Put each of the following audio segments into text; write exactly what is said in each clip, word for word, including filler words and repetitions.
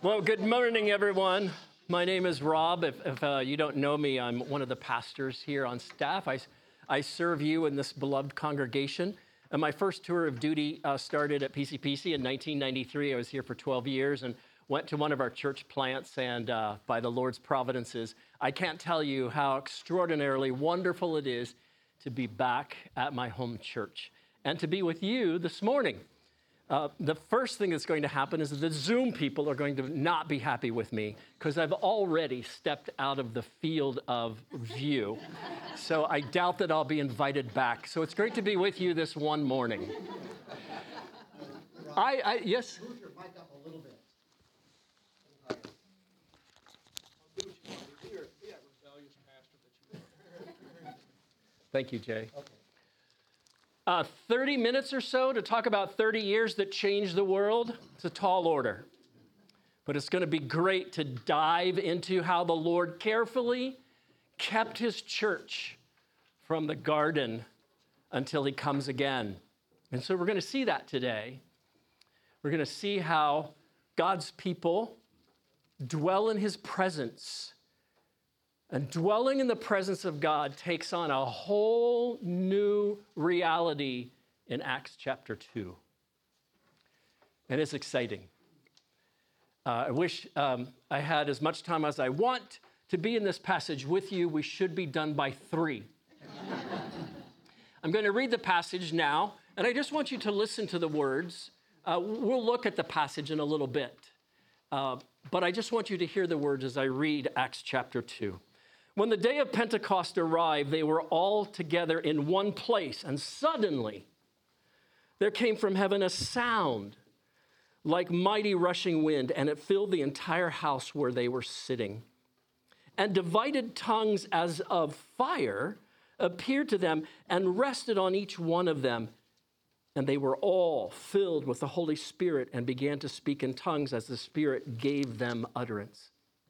Well, good morning, everyone. My name is Rob. If, if uh, you don't know me, I'm one of the pastors here on staff. I, I serve you in this beloved congregation. And my first tour of duty uh, started at P C P C in nineteen ninety-three. I was here for twelve years and went to one of our church plants. And uh, by the Lord's providences, I can't tell you how extraordinarily wonderful it is to be back at my home church and to be with you this morning. Uh, the first thing that's going to happen is that the Zoom people are going to not be happy with me because I've already stepped out of the field of view. So I doubt that I'll be invited back. So it's great to be with you this one morning. I, I yes? Move your mic up a little bit. Thank you, Jay. Okay. Uh, thirty minutes or so to talk about thirty years that changed the world. It's a tall order. But it's going to be great to dive into how the Lord carefully kept his church from the garden until he comes again. And so we're going to see that today. We're going to see how God's people dwell in his presence. And dwelling in the presence of God takes on a whole new reality in Acts chapter two. And it's exciting. Uh, I wish um, I had as much time as I want to be in this passage with you. We should be done by three. I'm going to read the passage now, and I just want you to listen to the words. Uh, we'll look at the passage in a little bit. Uh, but I just want you to hear the words as I read Acts chapter two. When the day of Pentecost arrived, they were all together in one place, and suddenly there came from heaven a sound like mighty rushing wind, and it filled the entire house where they were sitting. And divided tongues as of fire appeared to them and rested on each one of them. And they were all filled with the Holy Spirit and began to speak in tongues as the Spirit gave them utterance.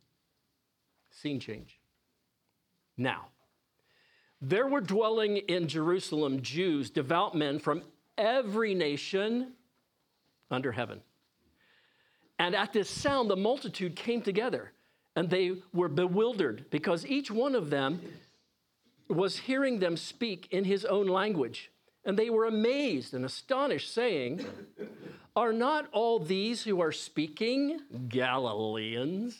Scene change. Now, there were dwelling in Jerusalem Jews, devout men from every nation under heaven. And at this sound, the multitude came together, and they were bewildered because each one of them was hearing them speak in his own language. And they were amazed and astonished, saying, "Are not all these who are speaking Galileans?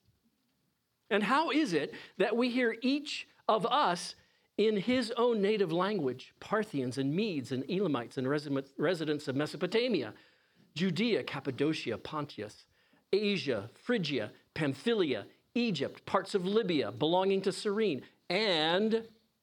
And how is it that we hear each of us in his own native language, Parthians and Medes and Elamites and residents of Mesopotamia, Judea, Cappadocia, Pontus, Asia, Phrygia, Pamphylia, Egypt, parts of Libya belonging to Cyrene, and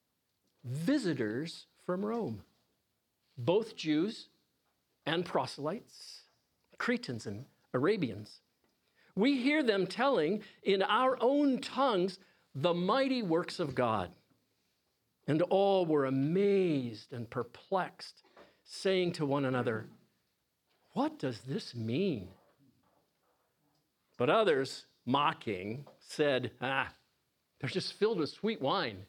visitors from Rome, both Jews and proselytes, Cretans and Arabians? We hear them telling in our own tongues the mighty works of God." And all were amazed and perplexed, saying to one another, "What does this mean?" But others, mocking, said, "Ah, they're just filled with sweet wine."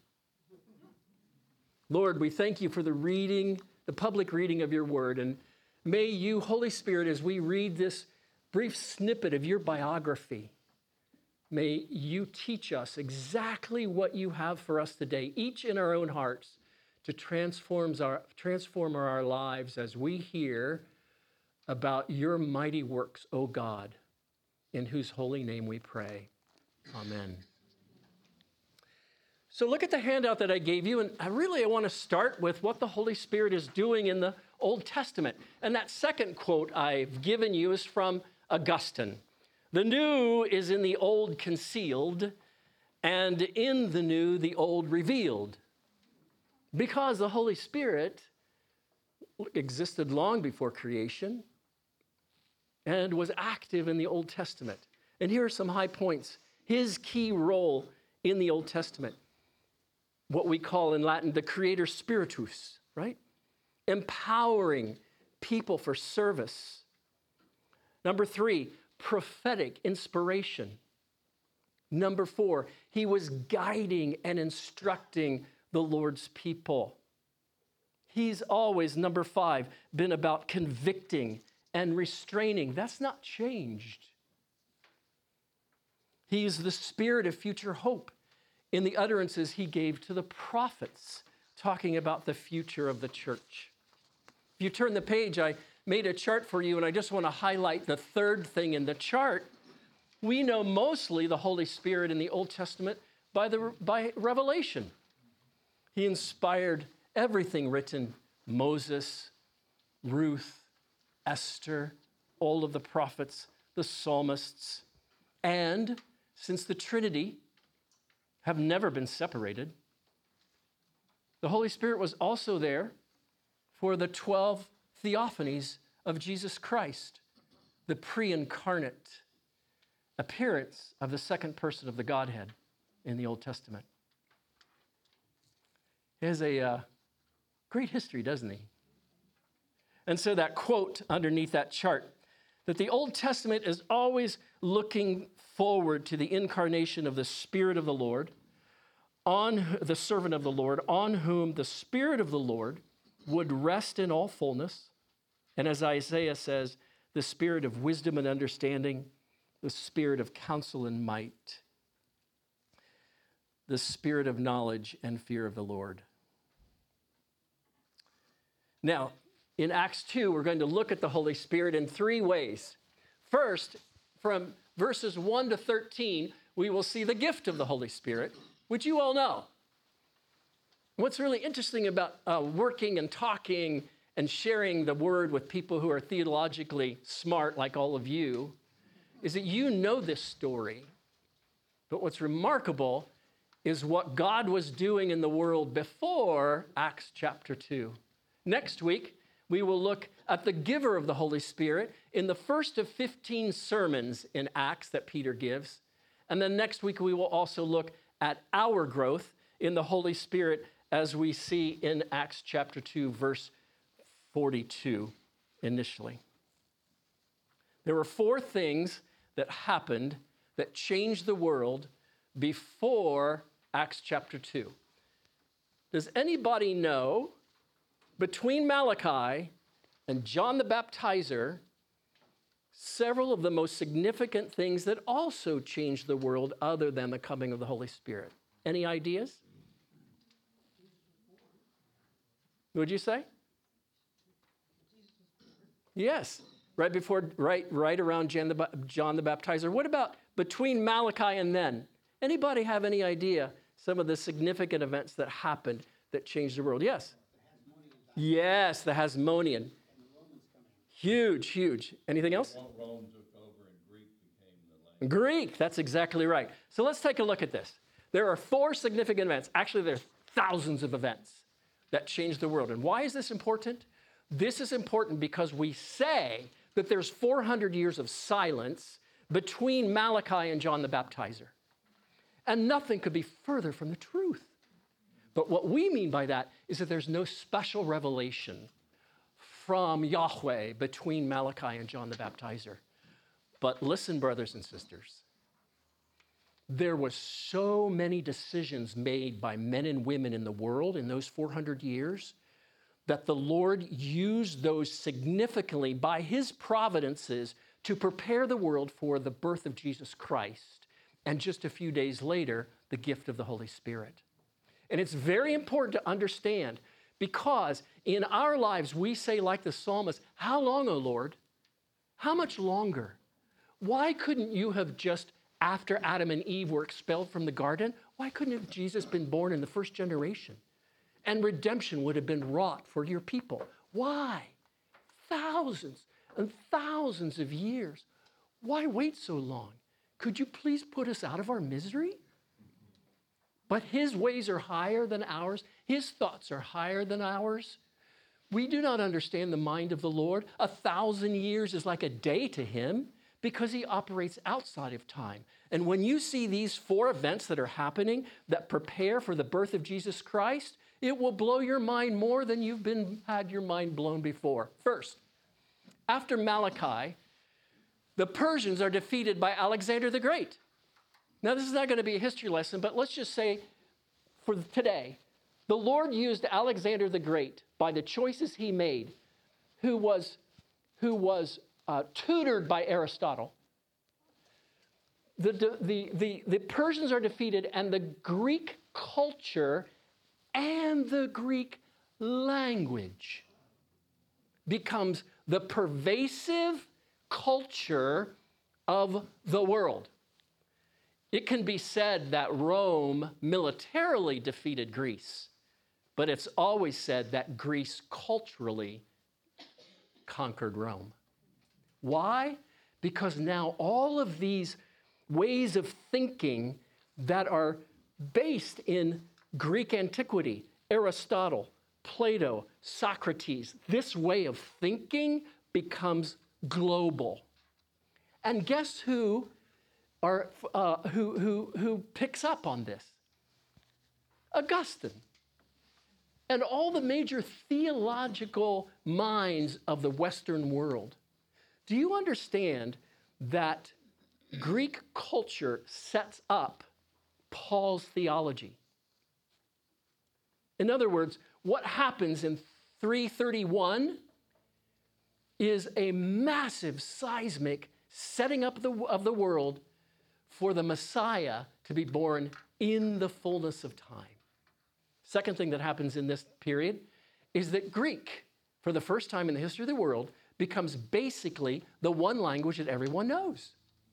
Lord, we thank you for the reading, the public reading of your word. And may you, Holy Spirit, as we read this brief snippet of your biography, may you teach us exactly what you have for us today, each in our own hearts, to transform our, transform our lives as we hear about your mighty works, O God, in whose holy name we pray. Amen. So look at the handout that I gave you, and I really I want to start with what the Holy Spirit is doing in the Old Testament. And that second quote I've given you is from Augustine. The new is in the old concealed, and in the new, the old revealed. Because the Holy Spirit existed long before creation and was active in the Old Testament. And here are some high points. His key role in the Old Testament, what we call in Latin the creator spiritus, right? Empowering people for service. Number three, prophetic inspiration. Number four, he was guiding and instructing the Lord's people. He's always, number five, been about convicting and restraining. That's not changed. He is the spirit of future hope in the utterances he gave to the prophets, talking about the future of the church. If you turn the page, I made a chart for you, and I just want to highlight the third thing in the chart. We know mostly the Holy Spirit in the Old Testament by, the, by revelation. He inspired everything written, Moses, Ruth, Esther, all of the prophets, the psalmists, and since the Trinity have never been separated, the Holy Spirit was also there for the twelve theophanies of Jesus Christ, the pre-incarnate appearance of the second person of the Godhead in the Old Testament. He has a uh, great history, doesn't he? And so that quote underneath that chart, that the Old Testament is always looking forward to the incarnation of the Spirit of the Lord, on the servant of the Lord, on whom the Spirit of the Lord would rest in all fullness. And as Isaiah says, the spirit of wisdom and understanding, the spirit of counsel and might, the spirit of knowledge and fear of the Lord. Now, in Acts two, we're going to look at the Holy Spirit in three ways. First, from verses one to thirteen, we will see the gift of the Holy Spirit, which you all know. What's really interesting about uh, working and talking and sharing the word with people who are theologically smart, like all of you, is that you know this story. But what's remarkable is what God was doing in the world before Acts chapter two. Next week, we will look at the giver of the Holy Spirit in the first of fifteen sermons in Acts that Peter gives. And then next week, we will also look at our growth in the Holy Spirit as we see in Acts chapter two, verse forty-two initially. There were four things that happened that changed the world before Acts chapter two. Does anybody know, between Malachi and John the Baptizer, several of the most significant things that also changed the world other than the coming of the Holy Spirit? Any ideas? Would you say? Yes, right before, right, right around John the, John the Baptizer. What about between Malachi and then? Anybody have any idea some of the significant events that happened that changed the world? Yes. Yes, the Hasmonean. Huge, huge. Anything else? Rome took over and Greek became the language. Greek, that's exactly right. So let's take a look at this. There are four significant events. Actually, there are thousands of events that changed the world. And why is this important? This is important because we say that there's four hundred years of silence between Malachi and John the Baptizer. And nothing could be further from the truth. But what we mean by that is that there's no special revelation from Yahweh between Malachi and John the Baptizer. But listen, brothers and sisters, there were so many decisions made by men and women in the world in those four hundred years that the Lord used those significantly by his providences to prepare the world for the birth of Jesus Christ. And just a few days later, the gift of the Holy Spirit. And it's very important to understand, because in our lives, we say like the psalmist, how long, O Lord? How much longer? Why couldn't you have just, after Adam and Eve were expelled from the garden, why couldn't have Jesus been born in the first generation? And redemption would have been wrought for your people. Why? Thousands and thousands of years. Why wait so long? Could you please put us out of our misery? But his ways are higher than ours. His thoughts are higher than ours. We do not understand the mind of the Lord. A thousand years is like a day to him because he operates outside of time. And when you see these four events that are happening that prepare for the birth of Jesus Christ, it will blow your mind more than you've been had your mind blown before. First, after Malachi, the Persians are defeated by Alexander the Great. Now, this is not going to be a history lesson, but let's just say for today, the Lord used Alexander the Great by the choices he made, who was, who was uh, tutored by Aristotle, the, the, the, the Persians are defeated, and the Greek culture and the Greek language becomes the pervasive culture of the world. It can be said that Rome militarily defeated Greece, but it's always said that Greece culturally conquered Rome. Why? Because now all of these ways of thinking that are based in Greek antiquity, Aristotle, Plato, Socrates, this way of thinking becomes global. And guess who are uh, who who who picks up on this? Augustine. And all the major theological minds of the Western world. Do you understand that Greek culture sets up Paul's theology? In other words, what happens in three thirty-one is a massive seismic setting up the, of the world for the Messiah to be born in the fullness of time. Second thing that happens in this period is that Greek, for the first time in the history of the world, becomes basically the one language that everyone knows.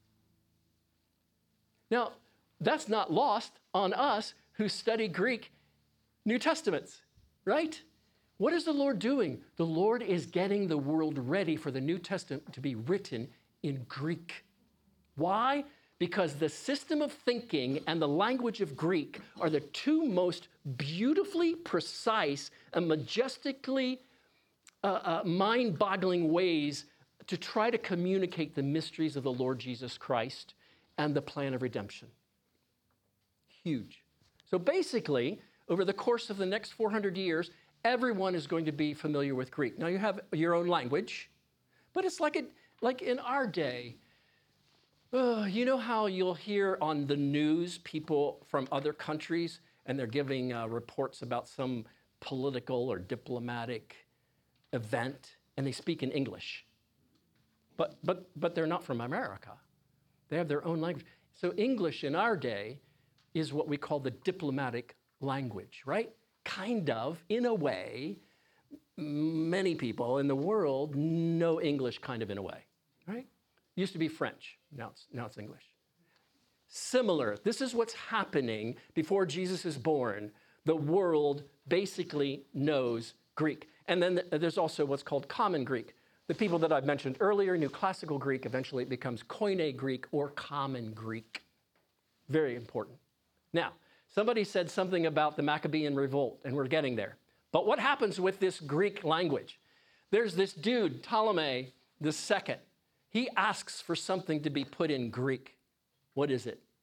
Now, that's not lost on us who study Greek New Testaments, right? What is the Lord doing? The Lord is getting the world ready for the New Testament to be written in Greek. Why? Because the system of thinking and the language of Greek are the two most beautifully precise and majestically uh, uh, mind-boggling ways to try to communicate the mysteries of the Lord Jesus Christ and the plan of redemption. Huge. So basically, over the course of the next four hundred years, everyone is going to be familiar with Greek. Now, you have your own language, but it's like, a, like in our day. Uh, you know how you'll hear on the news people from other countries and they're giving uh, reports about some political or diplomatic event and they speak in English. But, but, but they're not from America. They have their own language. So English in our day is what we call the diplomatic language, right? Kind of, in a way, many people in the world know English kind of in a way, right? It used to be French, now it's, now it's English. Similar, this is what's happening before Jesus is born. The world basically knows Greek. And then there's also what's called Common Greek. The people that I've mentioned earlier knew Classical Greek, eventually it becomes Koine Greek or Common Greek. Very important. Now, somebody said something about the Maccabean revolt, and we're getting there. But what happens with this Greek language? There's this dude, Ptolemy the Second. He asks for something to be put in Greek. What is it?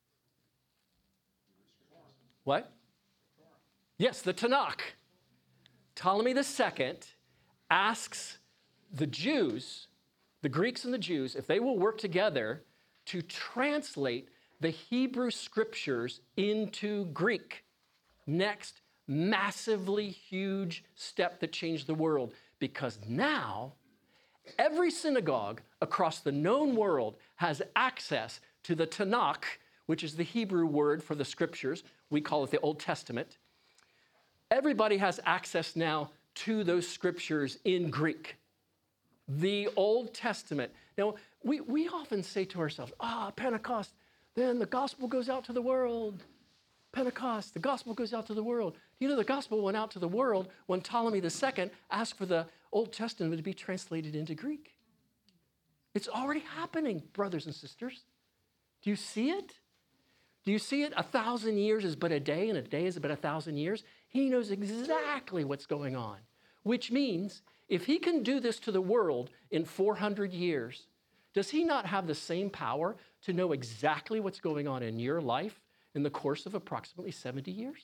What? Yes, the Tanakh. Ptolemy the Second asks the Jews, the Greeks and the Jews, if they will work together to translate the Hebrew scriptures into Greek. Next, massively huge step that changed the world, because now every synagogue across the known world has access to the Tanakh, which is the Hebrew word for the scriptures. We call it the Old Testament. Everybody has access now to those scriptures in Greek. The Old Testament. Now, we, we often say to ourselves, ah, Pentecost, then the gospel goes out to the world. Pentecost, the gospel goes out to the world. You know, the gospel went out to the world when Ptolemy the Second asked for the Old Testament to be translated into Greek. It's already happening, brothers and sisters. Do you see it? Do you see it? A thousand years is but a day, and a day is but a thousand years. He knows exactly what's going on, which means if he can do this to the world in four hundred years, does he not have the same power to know exactly what's going on in your life in the course of approximately seventy years?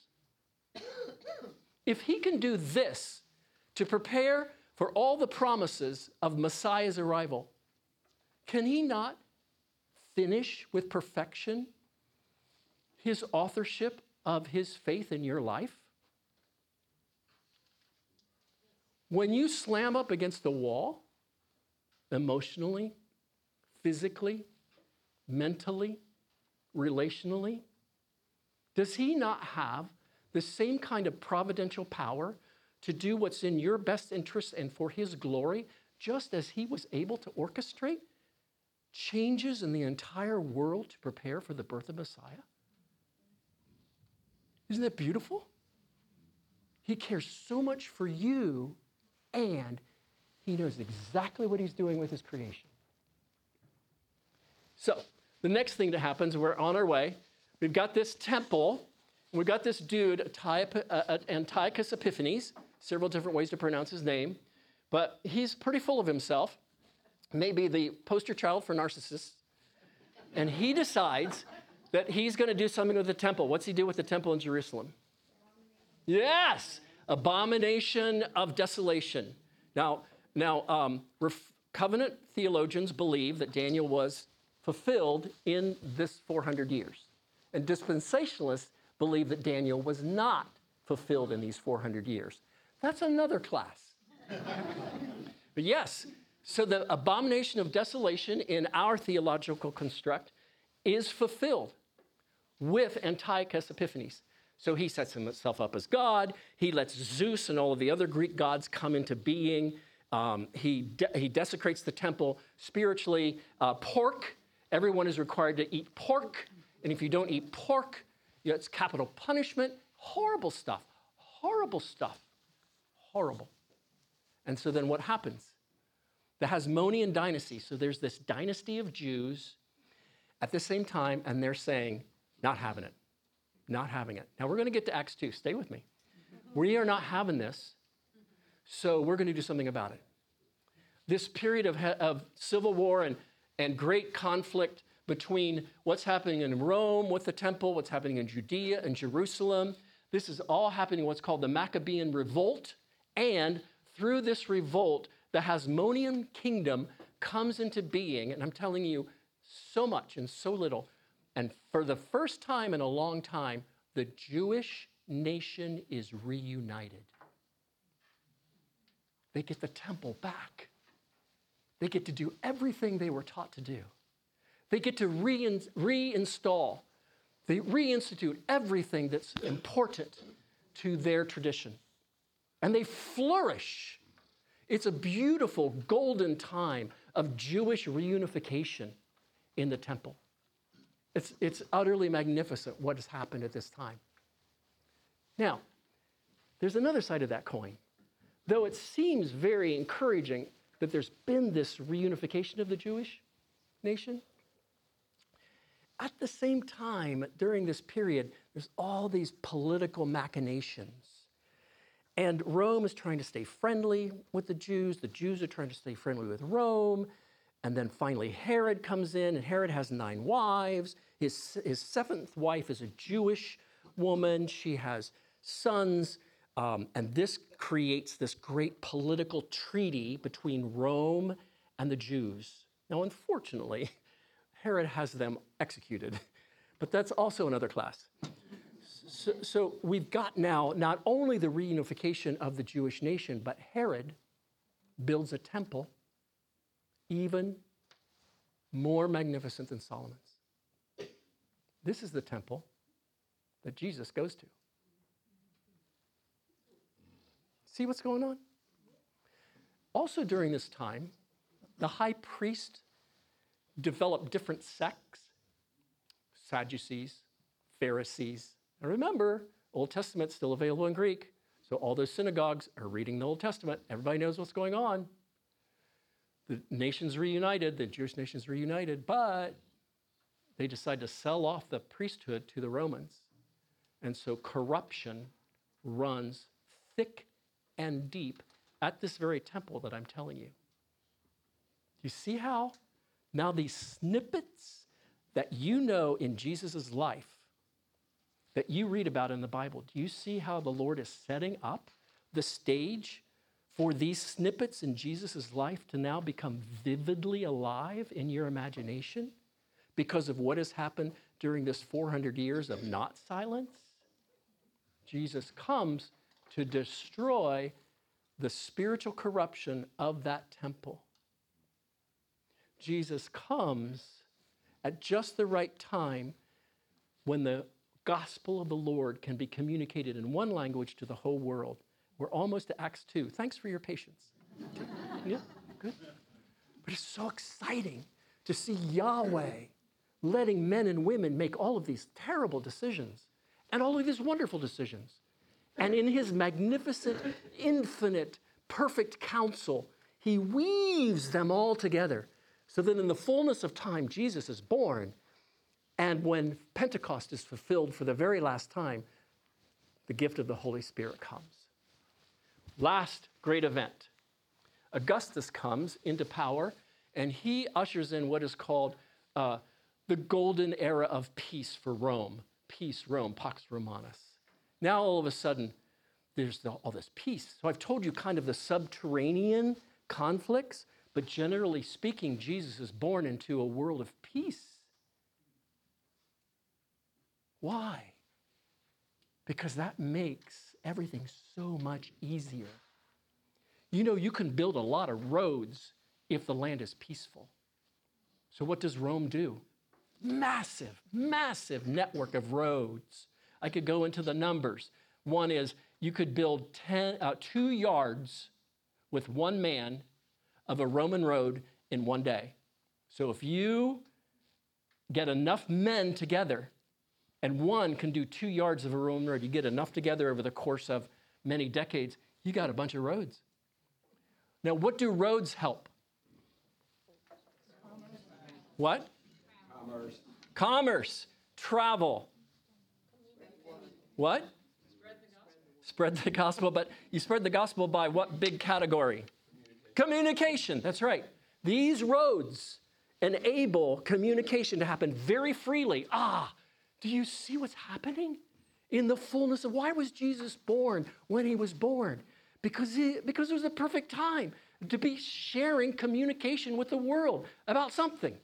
If he can do this to prepare for all the promises of Messiah's arrival, can he not finish with perfection his authorship of his faith in your life? When you slam up against the wall, emotionally, physically, mentally, relationally? Does he not have the same kind of providential power to do what's in your best interest and for his glory, just as he was able to orchestrate changes in the entire world to prepare for the birth of Messiah? Isn't that beautiful? He cares so much for you, and he knows exactly what he's doing with his creation. So the next thing that happens, we're on our way. We've got this temple. We've got this dude, Antiochus Epiphanes, several different ways to pronounce his name, but he's pretty full of himself, maybe the poster child for narcissists. And he decides that he's going to do something with the temple. What's he do with the temple in Jerusalem? Yes, abomination of desolation. Now, now um, ref- covenant theologians believe that Daniel was fulfilled in this four hundred years. And dispensationalists believe that Daniel was not fulfilled in these four hundred years. That's another class. But yes, so the abomination of desolation in our theological construct is fulfilled with Antiochus Epiphanes. So he sets himself up as God. He lets Zeus and all of the other Greek gods come into being. Um, he, de- he desecrates the temple spiritually. Uh, pork, everyone is required to eat pork. And if you don't eat pork, you know, it's capital punishment. Horrible stuff. Horrible stuff. Horrible. And so then what happens? The Hasmonean dynasty. So there's this dynasty of Jews at the same time, and they're saying, not having it. Not having it. Now we're going to get to Acts two. Stay with me. We are not having this, so we're going to do something about it. This period of, of civil war and, and great conflict between what's happening in Rome with the temple, what's happening in Judea and Jerusalem. This is all happening in what's called the Maccabean Revolt. And through this revolt, the Hasmonean kingdom comes into being. And I'm telling you so much and so little. And for the first time in a long time, the Jewish nation is reunited. They get the temple back. They get to do everything they were taught to do. They get to rein, reinstall, they reinstitute everything that's important to their tradition. And they flourish. It's a beautiful golden time of Jewish reunification in the temple. It's, it's utterly magnificent what has happened at this time. Now, there's another side of that coin. Though it seems very encouraging that there's been this reunification of the Jewish nation, at the same time, during this period, there's all these political machinations. And Rome is trying to stay friendly with the Jews. The Jews are trying to stay friendly with Rome. And then finally Herod comes in, and Herod has nine wives. His, his seventh wife is a Jewish woman. She has sons. Um, and this creates this great political treaty between Rome and the Jews. Now, unfortunately, Herod has them executed, but that's also another class. So, so we've got now not only the reunification of the Jewish nation, but Herod builds a temple even more magnificent than Solomon's. This is the temple that Jesus goes to. See what's going on? Also during this time, the high priest developed different sects, Sadducees, Pharisees. Now remember, Old Testament's still available in Greek, so all those synagogues are reading the Old Testament. Everybody knows what's going on. The nation's reunited, the Jewish nation's reunited, but they decide to sell off the priesthood to the Romans. And so corruption runs thick and deep at this very temple that I'm telling you. Do you see how now these snippets that you know in Jesus' life, that you read about in the Bible, do you see how the Lord is setting up the stage for these snippets in Jesus' life to now become vividly alive in your imagination because of what has happened during this four hundred years of not silence? Jesus comes to destroy the spiritual corruption of that temple. Jesus comes at just the right time when the gospel of the Lord can be communicated in one language to the whole world. We're almost to Acts two. Thanks for your patience. Yeah, good. But it's so exciting to see Yahweh letting men and women make all of these terrible decisions and all of these wonderful decisions. And in his magnificent, infinite, perfect counsel, he weaves them all together so that in the fullness of time, Jesus is born. And when Pentecost is fulfilled for the very last time, the gift of the Holy Spirit comes. Last great event. Augustus comes into power, and he ushers in what is called uh, the golden era of peace for Rome. Peace, Rome, Pax Romanus. Now, all of a sudden, there's the, all this peace. So I've told you kind of the subterranean conflicts, but generally speaking, Jesus is born into a world of peace. Why? Because that makes everything so much easier. You know, you can build a lot of roads if the land is peaceful. So what does Rome do? Massive, massive network of roads. I could go into the numbers. One is you could build ten, uh, two yards with one man of a Roman road in one day. So if you get enough men together and one can do two yards of a Roman road, you get enough together over the course of many decades, you got a bunch of roads. Now, what do roads help? What? Commerce. Commerce, travel. What? Spread the gospel. Spread the gospel, but you spread the gospel by what big category? Communication. Communication, that's right. These roads enable communication to happen very freely. Ah, do you see what's happening? In the fullness of, why was Jesus born when he was born? Because, he, because it was the perfect time to be sharing communication with the world about something.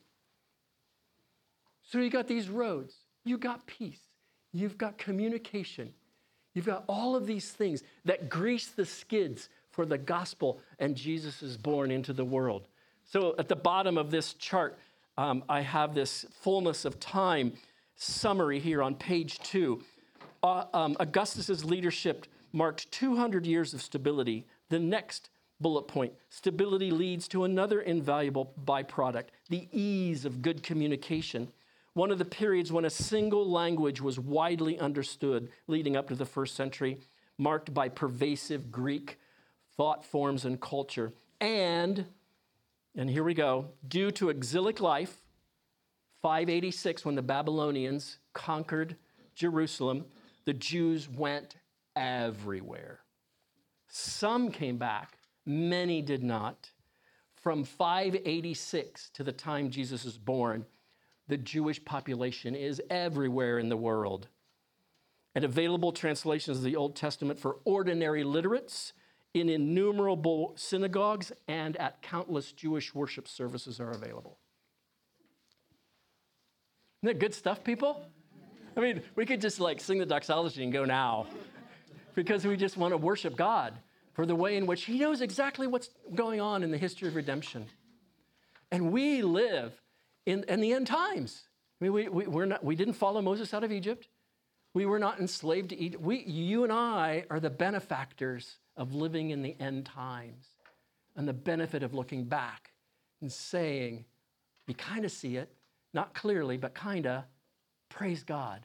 So you got these roads, you got peace, you've got communication, you've got all of these things that grease the skids for the gospel, and Jesus is born into the world. So at the bottom of this chart, um, I have this fullness of time summary here on page two. Uh, um, Augustus's leadership marked two hundred years of stability. The next bullet point, stability leads to another invaluable byproduct, the ease of good communication. One of the periods when a single language was widely understood leading up to the first century, marked by pervasive Greek thought forms and culture. And, and here we go, due to exilic life, five eighty-six, when the Babylonians conquered Jerusalem, the Jews went everywhere. Some came back, many did not. From five eighty-six to the time Jesus was born, the Jewish population is everywhere in the world. And available translations of the Old Testament for ordinary literates in innumerable synagogues and at countless Jewish worship services are available. Isn't that good stuff, people? I mean, we could just like sing the doxology and go now because we just want to worship God for the way in which he knows exactly what's going on in the history of redemption. And we live in, in the end times. I mean, we, we, we're not, we didn't follow Moses out of Egypt. We were not enslaved to Egypt. We, you and I are the benefactors of living in the end times and the benefit of looking back and saying, you kind of see it, not clearly, but kind of, praise God.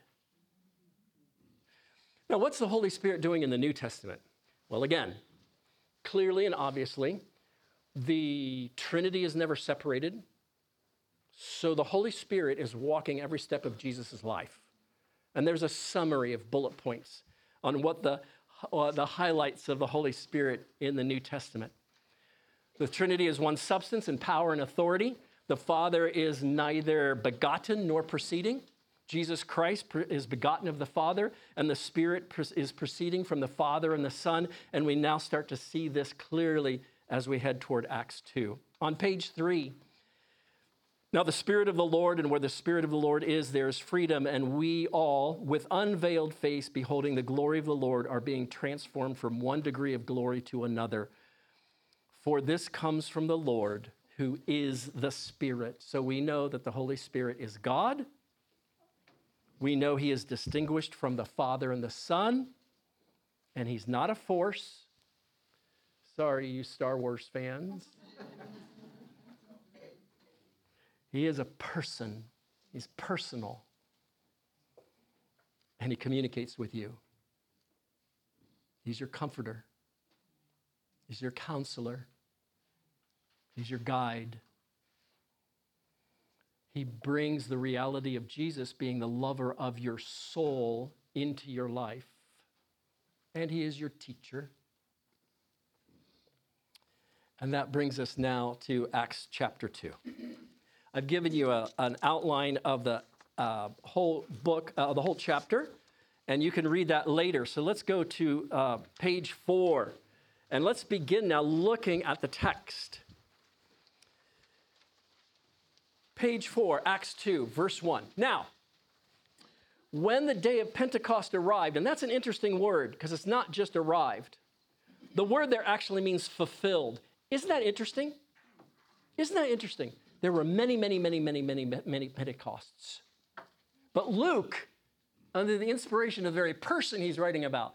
Now, what's the Holy Spirit doing in the New Testament? Well, again, clearly and obviously, the Trinity is never separated. So the Holy Spirit is walking every step of Jesus' life. And there's a summary of bullet points on what the, uh, the highlights of the Holy Spirit in the New Testament. The Trinity is one substance in power and authority. The Father is neither begotten nor proceeding. Jesus Christ is begotten of the Father, and the Spirit is proceeding from the Father and the Son. And we now start to see this clearly as we head toward Acts two. On page three, now the Spirit of the Lord, and where the Spirit of the Lord is, there is freedom, and we all, with unveiled face, beholding the glory of the Lord, are being transformed from one degree of glory to another. For this comes from the Lord, who is the Spirit. So we know that the Holy Spirit is God. We know he is distinguished from the Father and the Son, and he's not a force. Sorry, you Star Wars fans. He is a person. He's personal. And he communicates with you. He's your comforter. He's your counselor. He's your guide. He brings the reality of Jesus being the lover of your soul into your life. And he is your teacher. And that brings us now to Acts chapter two. I've given you a, an outline of the uh, whole book, uh, the whole chapter, and you can read that later. So let's go to uh, page four, and let's begin now looking at the text. Page four, Acts two, verse one. Now, when the day of Pentecost arrived, and that's an interesting word because it's not just arrived. The word there actually means fulfilled. Isn't that interesting? Isn't that interesting? There were many, many, many, many, many, many Pentecosts. But Luke, under the inspiration of the very person he's writing about,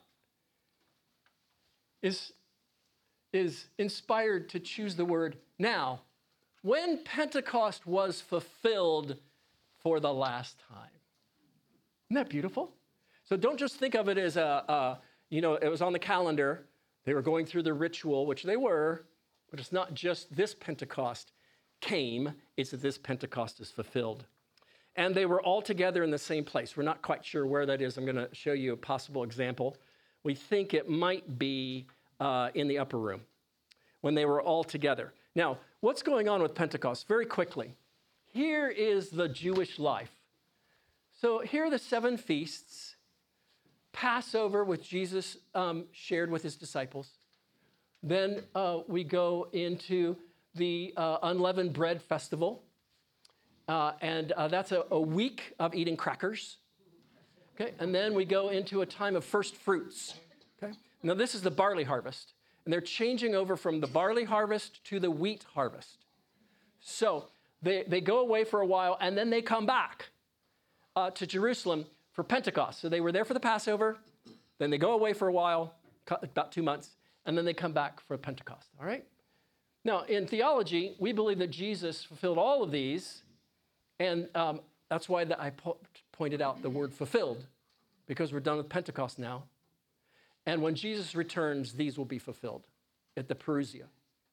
is, is inspired to choose the word now. When Pentecost was fulfilled for the last time. Isn't that beautiful? So don't just think of it as a, a, you know, it was on the calendar. They were going through the ritual, which they were, but it's not just this Pentecost came, it's that this Pentecost is fulfilled. And they were all together in the same place. We're not quite sure where that is. I'm going to show you a possible example. We think it might be uh, in the upper room when they were all together. Now, what's going on with Pentecost? Very quickly, here is the Jewish life. So here are the seven feasts. Passover, which Jesus um, shared with his disciples. Then uh, we go into the uh, unleavened bread festival. Uh, and uh, that's a, a week of eating crackers. Okay, and then we go into a time of first fruits. Okay, now this is the barley harvest. And they're changing over from the barley harvest to the wheat harvest. So they, they go away for a while, and then they come back uh, to Jerusalem for Pentecost. So they were there for the Passover, then they go away for a while, about two months, and then they come back for Pentecost, all right? Now, in theology, we believe that Jesus fulfilled all of these, and um, that's why the, I po- pointed out the word fulfilled, because we're done with Pentecost now. And when Jesus returns, these will be fulfilled at the Parousia.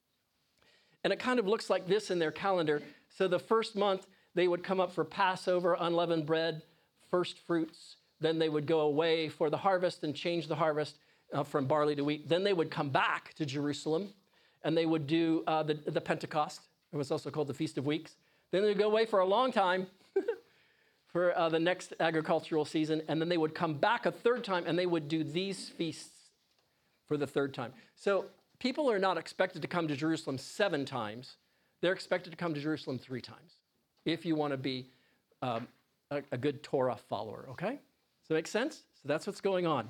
And it kind of looks like this in their calendar. So the first month, they would come up for Passover, unleavened bread, first fruits. Then they would go away for the harvest and change the harvest uh, from barley to wheat. Then they would come back to Jerusalem, and they would do uh, the, the Pentecost. It was also called the Feast of Weeks. Then they'd go away for a long time for uh, the next agricultural season, and then they would come back a third time, and they would do these feasts for the third time. So people are not expected to come to Jerusalem seven times. They're expected to come to Jerusalem three times if you want to be um, a, a good Torah follower, okay? Does that make sense? So that's what's going on.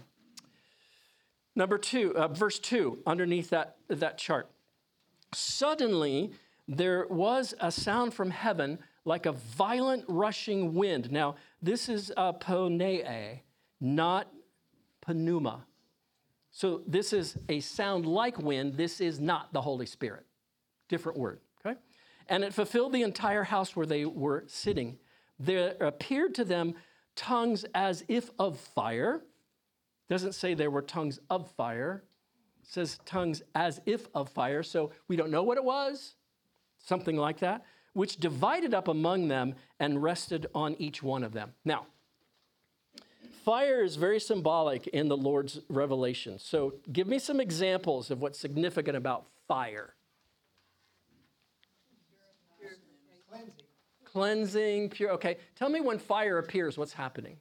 Number two, uh, verse two, underneath that, that chart. Suddenly, there was a sound from heaven like a violent rushing wind. Now, this is uh, ponee, not pneuma. So this is a sound like wind. This is not the Holy Spirit. Different word, okay? And it fulfilled the entire house where they were sitting. There appeared to them tongues as if of fire. Doesn't say there were tongues of fire. It says tongues as if of fire. So we don't know what it was. Something like that, which divided up among them and rested on each one of them. Now, fire is very symbolic in the Lord's revelation. So give me some examples of what's significant about fire. Cleansing. Cleansing, pure. Okay, tell me when fire appears, what's happening?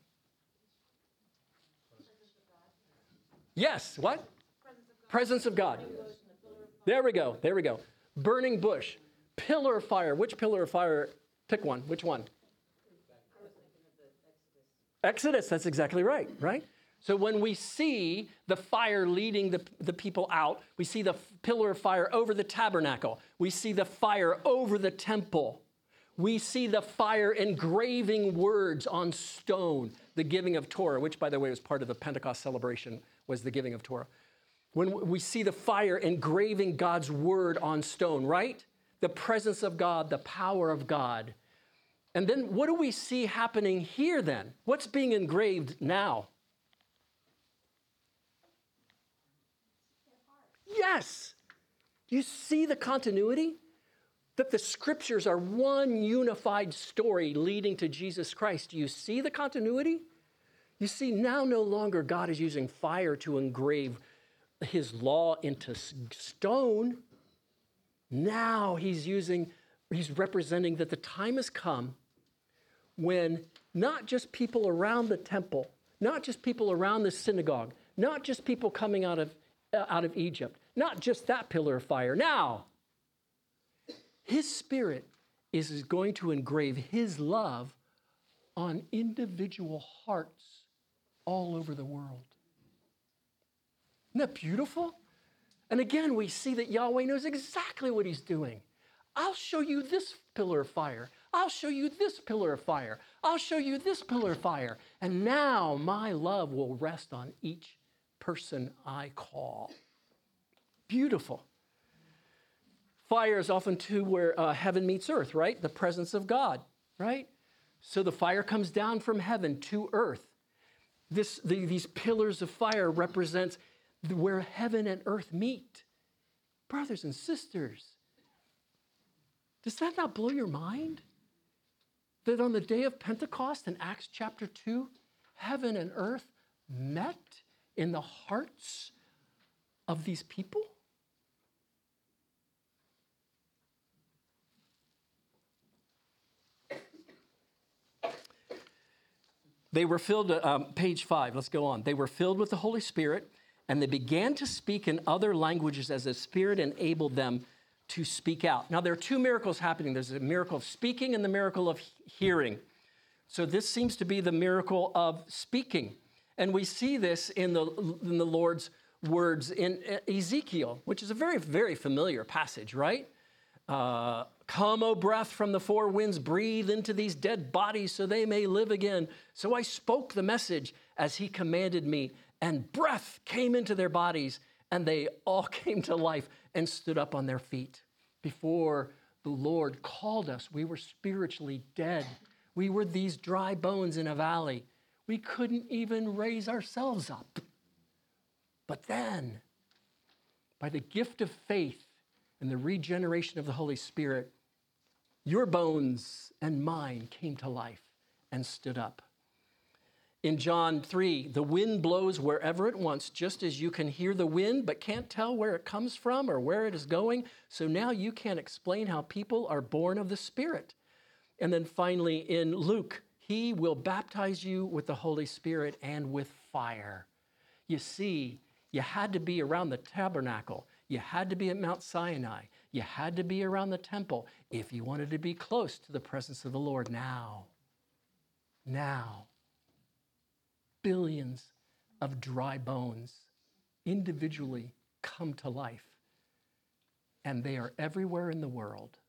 Yes, what? Presence of God. Presence of God. There we go, there we go. Burning bush. Pillar of fire. Which pillar of fire? Pick one. Which one? Exodus. That's exactly right, right? So when we see the fire leading the, the people out, we see the pillar of fire over the tabernacle. We see the fire over the temple. We see the fire engraving words on stone, the giving of Torah, which, by the way, was part of the Pentecost celebration, was the giving of Torah. When we see the fire engraving God's word on stone, right? The presence of God, the power of God. And then what do we see happening here then? What's being engraved now? Yes. Do you see the continuity? That the scriptures are one unified story leading to Jesus Christ. Do you see the continuity? You see, now no longer God is using fire to engrave his law into stone. Now he's using, he's representing that the time has come when not just people around the temple, not just people around the synagogue, not just people coming out of, uh, out of Egypt, not just that pillar of fire. Now, his Spirit is going to engrave his love on individual hearts all over the world. Isn't that beautiful? And again, we see that Yahweh knows exactly what he's doing. I'll show you this pillar of fire. I'll show you this pillar of fire. I'll show you this pillar of fire. And now my love will rest on each person I call. Beautiful. Fire is often too where uh, heaven meets earth, right? The presence of God, right? So the fire comes down from heaven to earth. This, the, these pillars of fire represents where heaven and earth meet. Brothers and sisters, does that not blow your mind? That on the day of Pentecost in Acts chapter two, heaven and earth met in the hearts of these people? They were filled, um, page five, let's go on. They were filled with the Holy Spirit, and they began to speak in other languages as the Spirit enabled them to speak out. Now, there are two miracles happening. There's a miracle of speaking and the miracle of hearing. So this seems to be the miracle of speaking. And we see this in the, in the Lord's words in Ezekiel, which is a very, very familiar passage, right? Uh, Come, O breath from the four winds, breathe into these dead bodies so they may live again. So I spoke the message as he commanded me, and breath came into their bodies, and they all came to life and stood up on their feet. Before the Lord called us, we were spiritually dead. We were these dry bones in a valley. We couldn't even raise ourselves up. But then, by the gift of faith and the regeneration of the Holy Spirit, your bones and mine came to life and stood up. In John three, the wind blows wherever it wants, just as you can hear the wind but can't tell where it comes from or where it is going. So now you can't explain how people are born of the Spirit. And then finally in Luke, he will baptize you with the Holy Spirit and with fire. You see, you had to be around the tabernacle. You had to be at Mount Sinai. You had to be around the temple if you wanted to be close to the presence of the Lord. Now, now, billions of dry bones individually come to life, and they are everywhere in the world.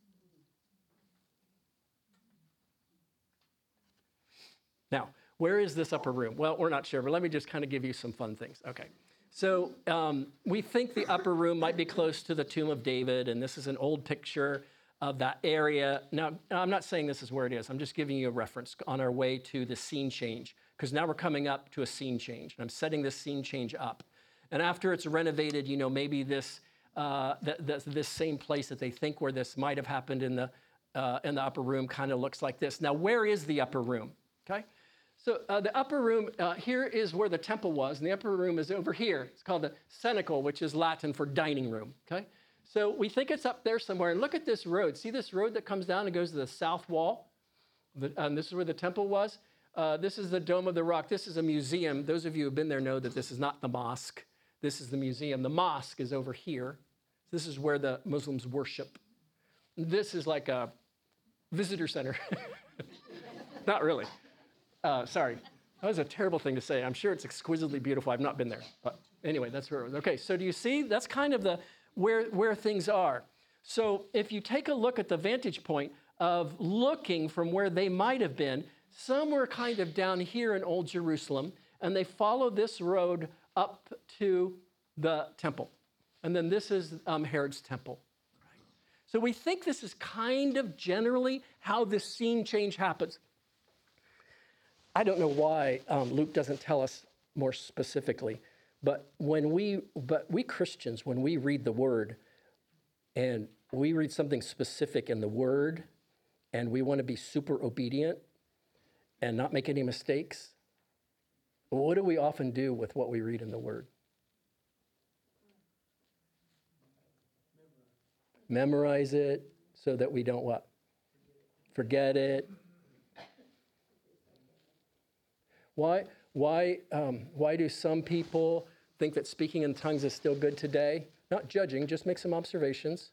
Now, where is this upper room? Well, we're not sure, but let me just kind of give you some fun things. Okay. So um, we think the upper room might be close to the tomb of David, and this is an old picture of that area. Now, I'm not saying this is where it is. I'm just giving you a reference on our way to the scene change, because now we're coming up to a scene change, and I'm setting this scene change up. And after it's renovated, you know, maybe this uh, th- th- this same place that they think where this might have happened in the uh, in the upper room kind of looks like this. Now, where is the upper room? Okay. So uh, the upper room, uh, here is where the temple was, and the upper room is over here. It's called the cenacle, which is Latin for dining room, okay? So we think it's up there somewhere, and look at this road. See this road that comes down and goes to the south wall? The, um, this is where the temple was. Uh, this is the Dome of the Rock. This is a museum. Those of you who have been there know that this is not the mosque. This is the museum. The mosque is over here. This is where the Muslims worship. This is like a visitor center. Not really. Uh, sorry, that was a terrible thing to say. I'm sure it's exquisitely beautiful. I've not been there, but anyway, that's where it was. Okay, so do you see? That's kind of the where where things are. So if you take a look at the vantage point of looking from where they might have been, somewhere kind of down here in Old Jerusalem, and they follow this road up to the temple. And then this is um, Herod's temple. So we think this is kind of generally how this scene change happens. I don't know why um, Luke doesn't tell us more specifically, but when we, but we Christians, when we read the word and we read something specific in the word and we want to be super obedient and not make any mistakes, what do we often do with what we read in the word? Memorize it so that we don't what? Forget it. Why, why, um, why do some people think that speaking in tongues is still good today? Not judging, just make some observations.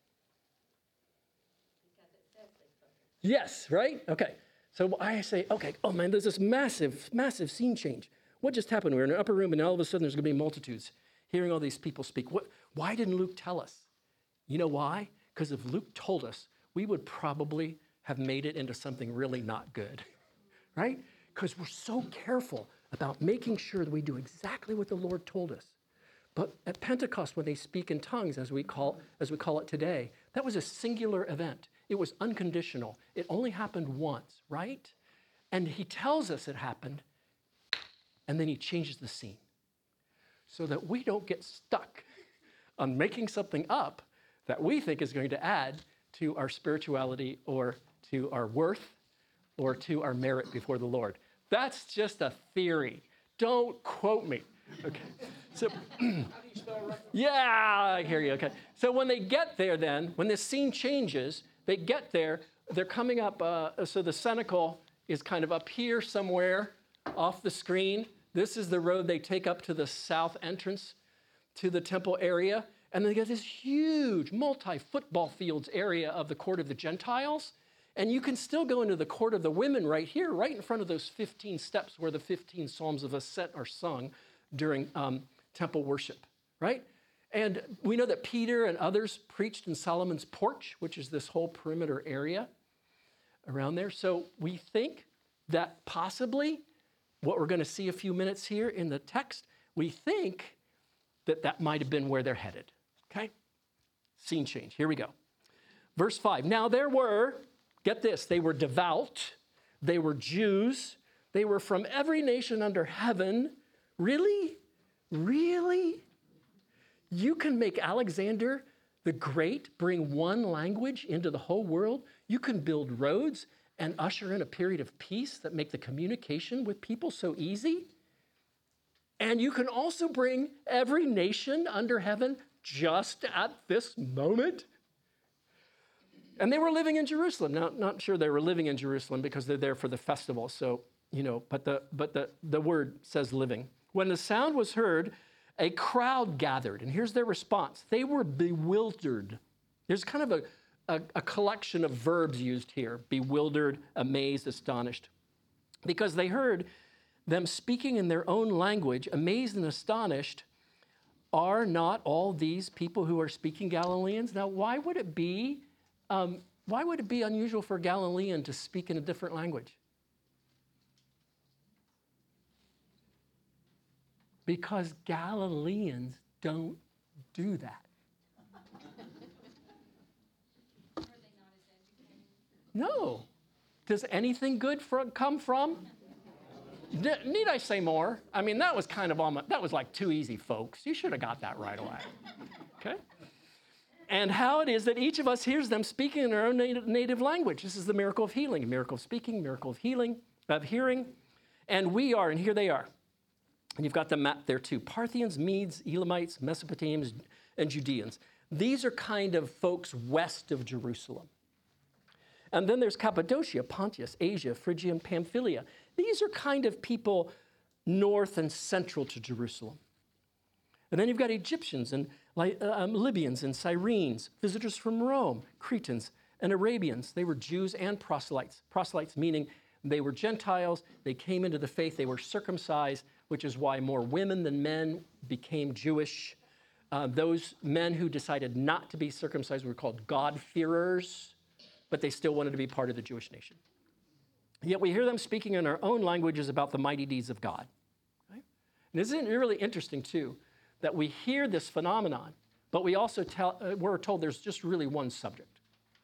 Yes, right? Okay. So I say, okay, oh man, there's this massive, massive scene change. What just happened? We were in an upper room and all of a sudden there's going to be multitudes hearing all these people speak. What, why didn't Luke tell us? You know why? Because if Luke told us, we would probably have made it into something really not good, right? Because we're so careful about making sure that we do exactly what the Lord told us. But at Pentecost, when they speak in tongues, as we call, as we call it today, that was a singular event. It was unconditional. It only happened once, right? And he tells us it happened, and then he changes the scene so that we don't get stuck on making something up that we think is going to add to our spirituality or to our worth or to our merit before the Lord. That's just a theory. Don't quote me. Okay. So, yeah, I hear you. Okay. So when they get there then, when this scene changes, they get there, they're coming up, uh, so the cenacle is kind of up here somewhere off the screen. This is the road they take up to the south entrance to the temple area. And then they get this huge multi-football fields area of the court of the Gentiles. And you can still go into the court of the women right here, right in front of those fifteen steps where the fifteen Psalms of Ascent are sung during um, temple worship, right? And we know that Peter and others preached in Solomon's porch, which is this whole perimeter area around there. So we think that possibly what we're going to see a few minutes here in the text, we think that that might have been where they're headed. Okay? Scene change. Here we go. Verse five. Now there were, get this, they were devout, they were Jews, they were from every nation under heaven. Really? Really? You can make Alexander the Great bring one language into the whole world? You can build roads and usher in a period of peace that make the communication with people so easy? And you can also bring every nation under heaven just at this moment. And they were living in Jerusalem. Now, not sure they were living in Jerusalem because they're there for the festival. So, you know, but the but the, the word says living. When the sound was heard, a crowd gathered. And here's their response. They were bewildered. There's kind of a, a, a collection of verbs used here. Bewildered, amazed, astonished. Because they heard them speaking in their own language, amazed and astonished. Are not all these people who are speaking Galileans? Now, why would it be, um, why would it be unusual for a Galilean to speak in a different language? Because Galileans don't do that. No. Does anything good for, come from? D- need I say more? I mean, that was kind of almost, that was like too easy, folks. You should have got that right away. Okay? And how it is that each of us hears them speaking in their own native, native language. This is the miracle of healing, miracle of speaking, miracle of healing, of hearing. And we are, and here they are. And you've got the map there too. Parthians, Medes, Elamites, Mesopotamians, and Judeans. These are kind of folks west of Jerusalem. And then there's Cappadocia, Pontus, Asia, Phrygia, and Pamphylia. These are kind of people north and central to Jerusalem. And then you've got Egyptians and um, Libyans and Cyrenes, visitors from Rome, Cretans and Arabians. They were Jews and proselytes. Proselytes meaning they were Gentiles, they came into the faith, they were circumcised, which is why more women than men became Jewish. Uh, those men who decided not to be circumcised were called God-fearers. but they still wanted to be part of the Jewish nation. Yet we hear them speaking in our own languages about the mighty deeds of God. Right? And isn't it really interesting, too, that we hear this phenomenon, but we also tell, uh, we're told there's just really one subject.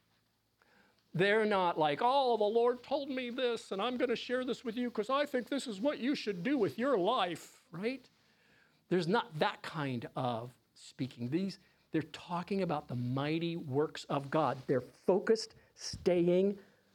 They're not like, oh, the Lord told me this, and I'm going to share this with you because I think this is what you should do with your life, right? There's not that kind of speaking. These, they're talking about the mighty works of God. They're focused, staying,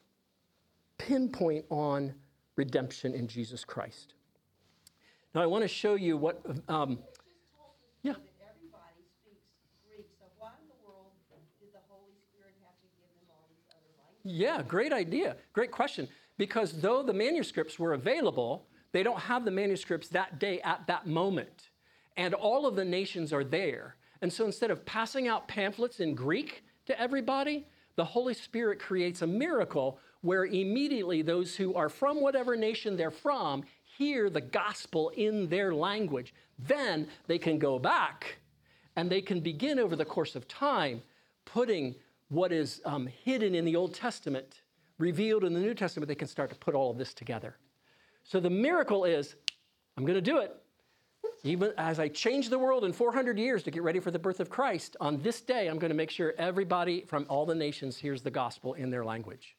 pinpoint on redemption in Jesus Christ. Now, I want to show you what, um, yeah. Everybody speaks Greek, so why in the world did the Holy Spirit have to give them all these other languages? Yeah, great idea. Great question. Because though the manuscripts were available, they don't have the manuscripts that day at that moment. And all of the nations are there. And so instead of passing out pamphlets in Greek to everybody, the Holy Spirit creates a miracle where immediately those who are from whatever nation they're from hear the gospel in their language. Then they can go back and they can begin over the course of time putting what is um, hidden in the Old Testament, revealed in the New Testament. They can start to put all of this together. So the miracle is, I'm going to do it. Even as I change the world in four hundred years to get ready for the birth of Christ, on this day, I'm going to make sure everybody from all the nations hears the gospel in their language.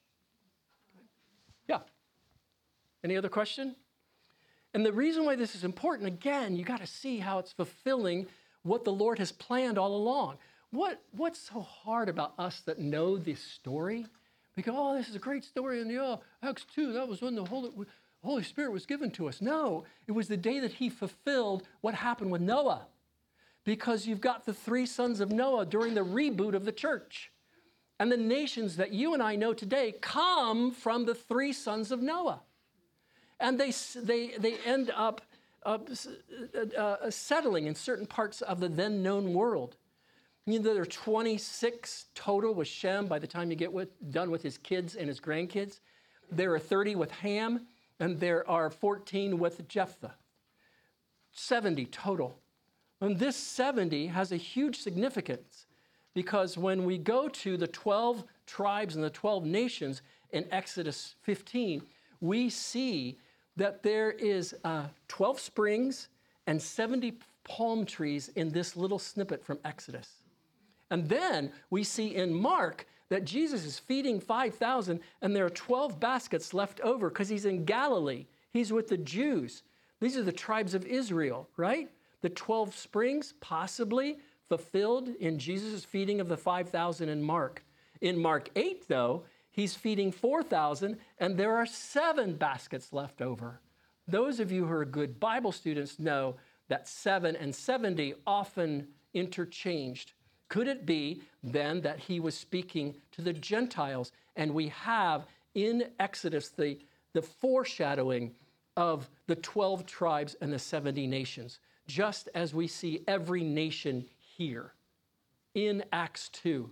Yeah. Any other question? And the reason why this is important, again, you got to see how it's fulfilling what the Lord has planned all along. What, what's so hard about us that know this story? We go, oh, this is a great story in the oh, Acts two. That was when the Holy, Holy Spirit was given to us. No, it was the day that he fulfilled what happened with Noah. Because you've got the three sons of Noah during the reboot of the church. And the nations that you and I know today come from the three sons of Noah. And they, they, they end up uh, uh, settling in certain parts of the then known world. You know, there are twenty-six total with Shem by the time you get with, done with his kids and his grandkids. There are thirty with Ham, and there are fourteen with Jephthah. seventy total. And this seventy has a huge significance because when we go to the twelve tribes and the twelve nations in Exodus fifteen, we see that there is uh, twelve springs and seventy palm trees in this little snippet from Exodus. And then we see in Mark that Jesus is feeding five thousand and there are twelve baskets left over because he's in Galilee. He's with the Jews. These are the tribes of Israel, right? The twelve springs possibly fulfilled in Jesus' feeding of the five thousand in Mark. In Mark eight, though, he's feeding four thousand and there are seven baskets left over. Those of you who are good Bible students know that seven and seventy often interchanged. Could it be then that he was speaking to the Gentiles? And we have in Exodus the, the foreshadowing of the twelve tribes and the seventy nations, just as we see every nation here in Acts two.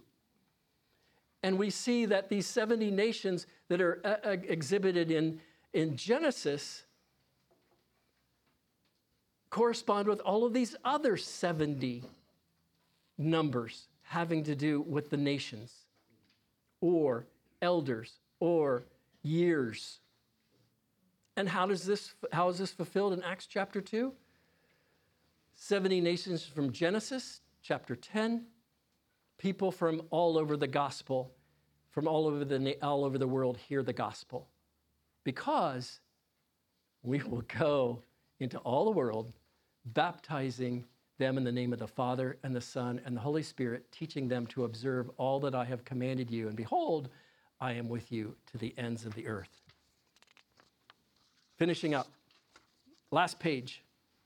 And we see that these seventy nations that are uh, exhibited in, in Genesis correspond with all of these other seventy numbers having to do with the nations or elders or years. And how does this, how is this fulfilled in Acts chapter two? seventy nations from Genesis, chapter ten. People from all over the gospel, from all over the, all over the world hear the gospel. Because we will go into all the world, baptizing them in the name of the Father and the Son and the Holy Spirit, teaching them to observe all that I have commanded you. And behold, I am with you to the ends of the earth. Finishing up. Last page.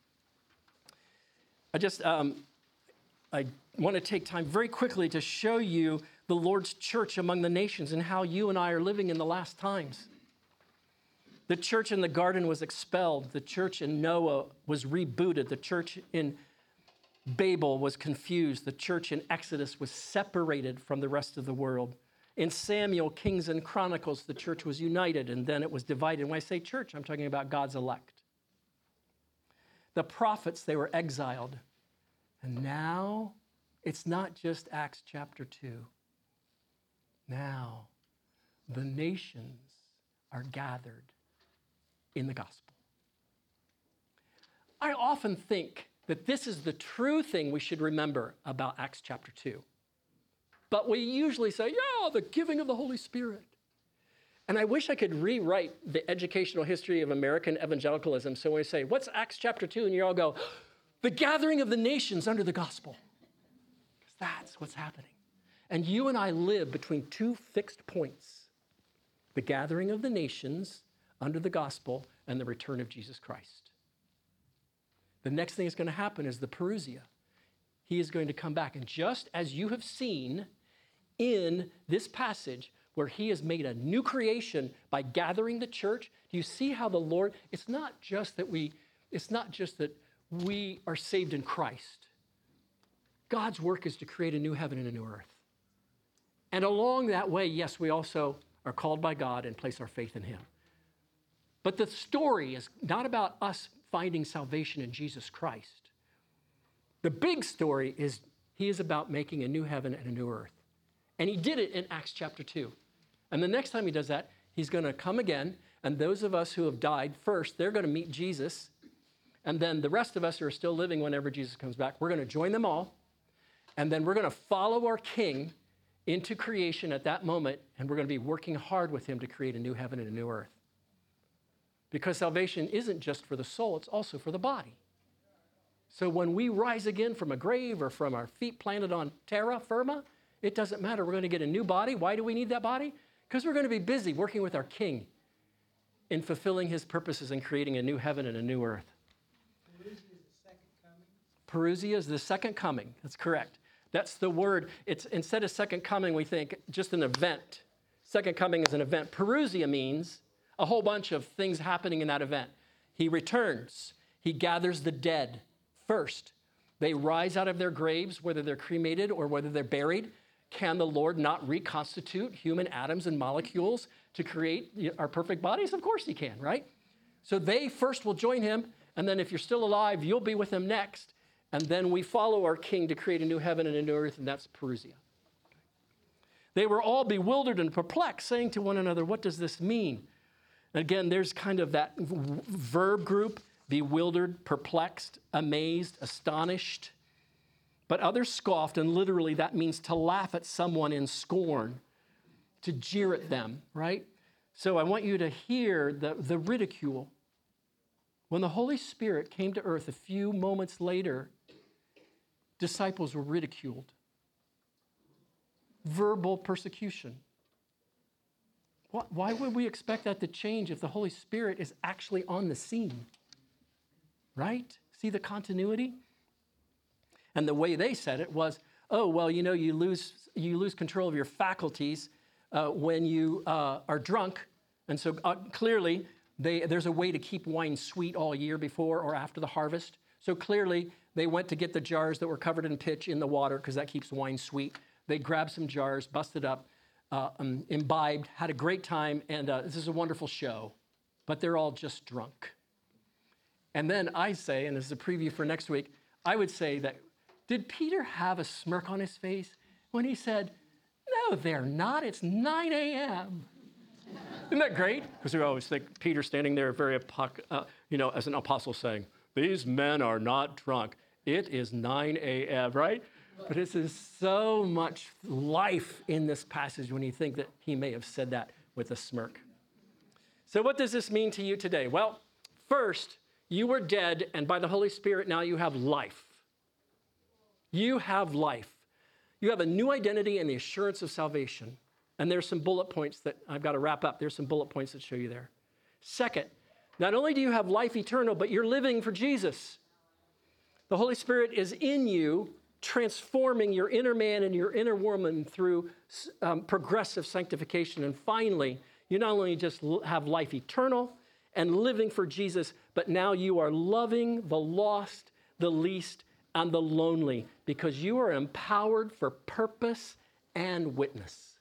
I just, um, I want to take time very quickly to show you the Lord's church among the nations and how you and I are living in the last times. The church in the garden was expelled. The church in Noah was rebooted. The church in Babel was confused. The church in Exodus was separated from the rest of the world. In Samuel, Kings, and Chronicles, the church was united, and then it was divided. When I say church, I'm talking about God's elect. The prophets, they were exiled. And now, it's not just Acts chapter two. Now, the nations are gathered in the gospel. I often think that this is the true thing we should remember about Acts chapter two. But we usually say, yeah, the giving of the Holy Spirit. And I wish I could rewrite the educational history of American evangelicalism. So when we say, what's Acts chapter two? And you all go, the gathering of the nations under the gospel. Because that's what's happening. And you and I live between two fixed points. The gathering of the nations under the gospel and the return of Jesus Christ. The next thing that's going to happen is the parousia. He is going to come back. And just as you have seen in this passage where he has made a new creation by gathering the church, do you see how the Lord, it's not just that we, it's not just that we are saved in Christ. God's work is to create a new heaven and a new earth. And along that way, yes, we also are called by God and place our faith in him. But the story is not about us finding salvation in Jesus Christ. The big story is he is about making a new heaven and a new earth. And he did it in Acts chapter two. And the next time he does that, he's going to come again. And those of us who have died first, they're going to meet Jesus. And then the rest of us who are still living whenever Jesus comes back, we're going to join them all. And then we're going to follow our King into creation at that moment. And we're going to be working hard with him to create a new heaven and a new earth. Because salvation isn't just for the soul, it's also for the body. So when we rise again from a grave or from our feet planted on terra firma, it doesn't matter. We're going to get a new body. Why do we need that body? Because we're going to be busy working with our King in fulfilling his purposes and creating a new heaven and a new earth. Parousia is the second coming? Parousia is the second coming. That's correct. That's the word. It's instead of second coming, we think just an event. Second coming is an event. Parousia means a whole bunch of things happening in that event. He returns. He gathers the dead first. They rise out of their graves, whether they're cremated or whether they're buried. Can the Lord not reconstitute human atoms and molecules to create our perfect bodies? Of course he can, right? So they first will join him, and then if you're still alive, you'll be with him next. And then we follow our King to create a new heaven and a new earth, and that's Parousia. They were all bewildered and perplexed, saying to one another, what does this mean? Again, there's kind of that v- verb group, bewildered, perplexed, amazed, astonished. But others scoffed, and literally that means to laugh at someone in scorn, to jeer at them, right? So I want you to hear the, the ridicule. When the Holy Spirit came to earth a few moments later, disciples were ridiculed. Verbal persecution. Why would we expect that to change if the Holy Spirit is actually on the scene? Right? See the continuity? And the way they said it was, oh, well, you know, you lose you lose control of your faculties uh, when you uh, are drunk. And so uh, clearly, they, there's a way to keep wine sweet all year before or after the harvest. So clearly, they went to get the jars that were covered in pitch in the water because that keeps wine sweet. They grabbed some jars, busted up, uh, um, imbibed, had a great time, and uh, this is a wonderful show. But they're all just drunk. And then I say, and this is a preview for next week, I would say that, did Peter have a smirk on his face when he said, no, they're not, it's nine a.m.? Isn't that great? Because we always think Peter standing there very, uh, you know, as an apostle saying, these men are not drunk. It is nine a.m., right? But this is so much life in this passage when you think that he may have said that with a smirk. So what does this mean to you today? Well, first, you were dead, and by the Holy Spirit, now you have life. You have life. You have a new identity and the assurance of salvation. And there's some bullet points that I've got to wrap up. There's some bullet points that show you there. Second, not only do you have life eternal, but you're living for Jesus. The Holy Spirit is in you, transforming your inner man and your inner woman through um, progressive sanctification. And finally, you not only just have life eternal and living for Jesus, but now you are loving the lost, the least, and the lonely, because you are empowered for purpose and witness.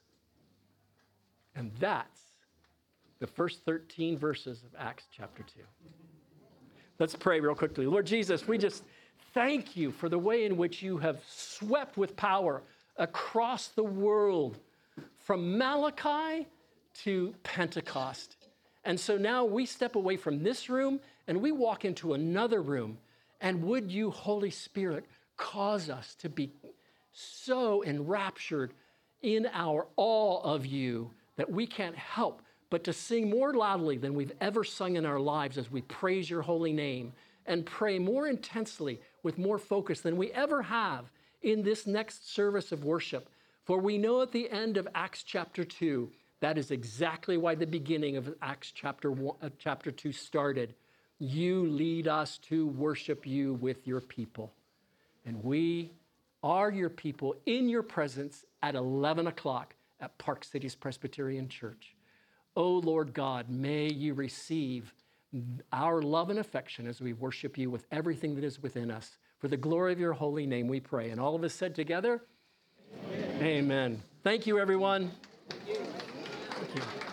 And that's the first thirteen verses of Acts chapter two. Let's pray real quickly. Lord Jesus, we just thank you for the way in which you have swept with power across the world from Malachi to Pentecost. And so now we step away from this room and we walk into another room. And would you, Holy Spirit, cause us to be so enraptured in our awe of you that we can't help but to sing more loudly than we've ever sung in our lives as we praise your holy name and pray more intensely with more focus than we ever have in this next service of worship. For we know at the end of Acts chapter two, that is exactly why the beginning of Acts chapter one, uh, chapter two started. You lead us to worship you with your people. And we are your people in your presence at eleven o'clock at Park Cities Presbyterian Church. Oh, Lord God, may you receive our love and affection as we worship you with everything that is within us. For the glory of your holy name, we pray. And all of us said together, amen. Amen. Thank you, everyone. Thank you.